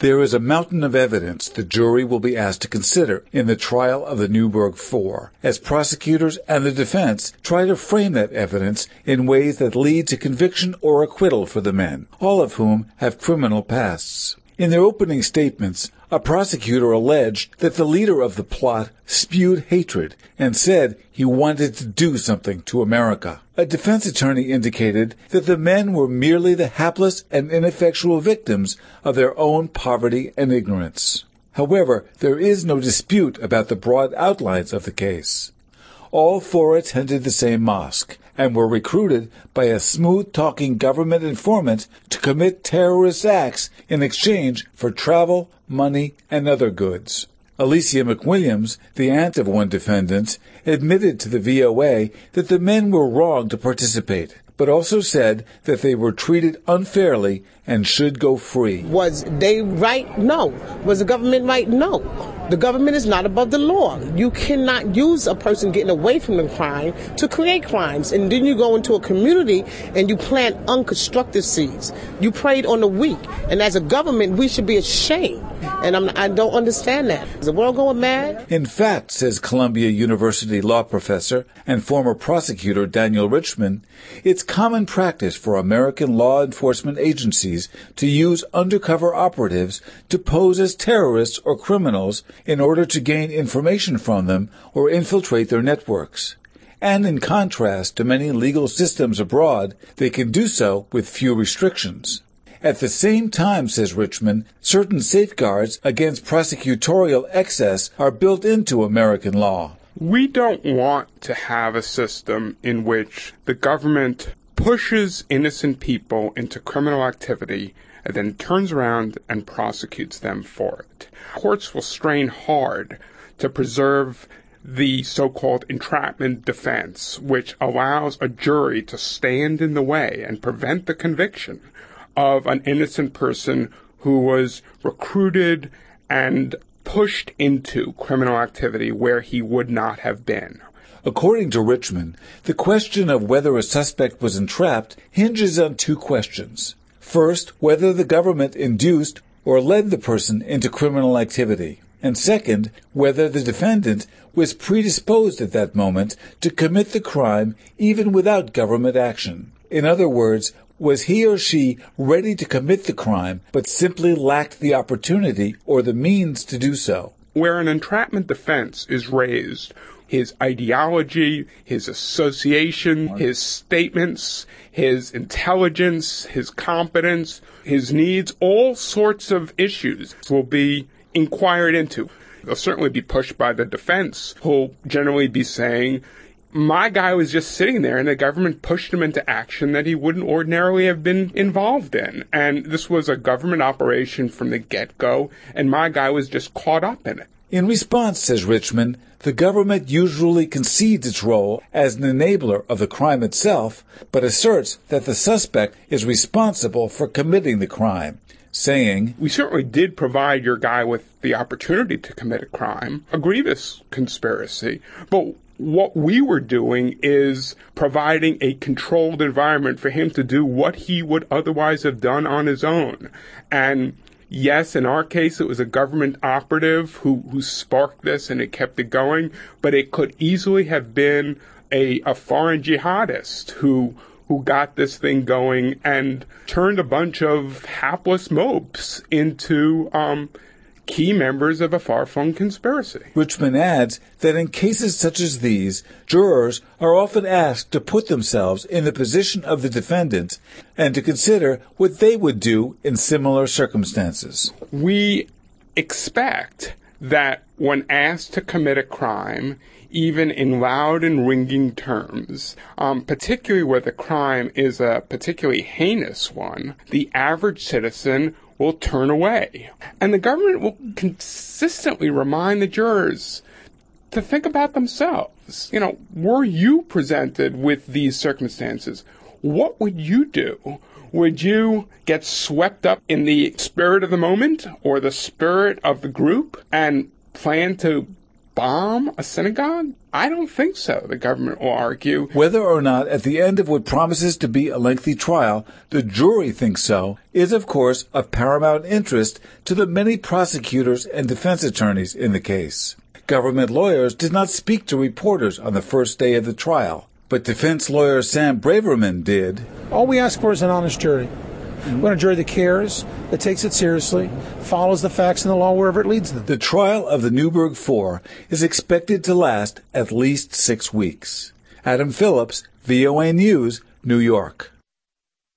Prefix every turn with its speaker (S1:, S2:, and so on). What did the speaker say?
S1: There is a mountain of evidence the jury will be asked to consider in the trial of the Newburgh Four, as prosecutors and the defense try to frame that evidence in ways that lead to conviction or acquittal for the men, all of whom have criminal pasts. In their opening statements, a prosecutor alleged that the leader of the plot spewed hatred and said he wanted to do something to America. A defense attorney indicated that the men were merely the hapless and ineffectual victims of their own poverty and ignorance. However, there is no dispute about the broad outlines of the case. All four attended the same mosque and were recruited by a smooth-talking government informant to commit terrorist acts in exchange for travel, money, and other goods. Alicia McWilliams, the aunt of one defendant, admitted to the VOA that the men were wrong to participate, but also said that they were treated unfairly and should go free.
S2: Was they right? No. Was the government right? No. The government is not above the law. You cannot use a person getting away from the crime to create crimes. And then you go into a community and you plant unconstructive seeds. You preyed on the weak. And as a government, we should be ashamed. And I don't understand that. Is the world going mad?
S1: In fact, says Columbia University law professor and former prosecutor Daniel Richman, it's common practice for American law enforcement agencies to use undercover operatives to pose as terrorists or criminals in order to gain information from them or infiltrate their networks. And in contrast to many legal systems abroad, they can do so with few restrictions. At the same time, says Richman, certain safeguards against prosecutorial excess are built into American law.
S3: We don't want to have a system in which the government pushes innocent people into criminal activity and then turns around and prosecutes them for it. Courts will strain hard to preserve the so-called entrapment defense, which allows a jury to stand in the way and prevent the conviction of an innocent person who was recruited and pushed into criminal activity where he would not have been.
S1: According to Richman, the question of whether a suspect was entrapped hinges on two questions. First, whether the government induced or led the person into criminal activity. And second, whether the defendant was predisposed at that moment to commit the crime even without government action. In other words, was he or she ready to commit the crime but simply lacked the opportunity or the means to do so?
S3: Where an entrapment defense is raised, his ideology, his association, his statements, his intelligence, his competence, his needs, all sorts of issues will be inquired into. They'll certainly be pushed by the defense, who'll generally be saying, my guy was just sitting there and the government pushed him into action that he wouldn't ordinarily have been involved in. And this was a government operation from the get-go, and my guy was just caught up in it.
S1: In response, says Richman, the government usually concedes its role as an enabler of the crime itself, but asserts that the suspect is responsible for committing the crime, saying,
S3: we certainly did provide your guy with the opportunity to commit a crime, a grievous conspiracy, but what we were doing is providing a controlled environment for him to do what he would otherwise have done on his own. And yes, in our case, it was a government operative who sparked this and it kept it going, but it could easily have been a foreign jihadist who got this thing going and turned a bunch of hapless mopes into key members of a far-flung conspiracy.
S1: Richman adds that in cases such as these, jurors are often asked to put themselves in the position of the defendant and to consider what they would do in similar circumstances.
S3: We expect that when asked to commit a crime, even in loud and ringing terms, particularly where the crime is a particularly heinous one, the average citizen will turn away. And the government will consistently remind the jurors to think about themselves. Were you presented with these circumstances? What would you do? Would you get swept up in the spirit of the moment or the spirit of the group and plan to bomb a synagogue? I don't think so, the government will argue.
S1: Whether or not at the end of what promises to be a lengthy trial, the jury thinks so, is of course of paramount interest to the many prosecutors and defense attorneys in the case. Government lawyers did not speak to reporters on the first day of the trial, but defense lawyer Sam Braverman did.
S4: All we ask for is an honest jury. We want a jury that cares, that takes it seriously, follows the facts and the law wherever it leads them.
S1: The trial of the Newburgh Four is expected to last at least 6 weeks. Adam Phillips, VOA News, New York.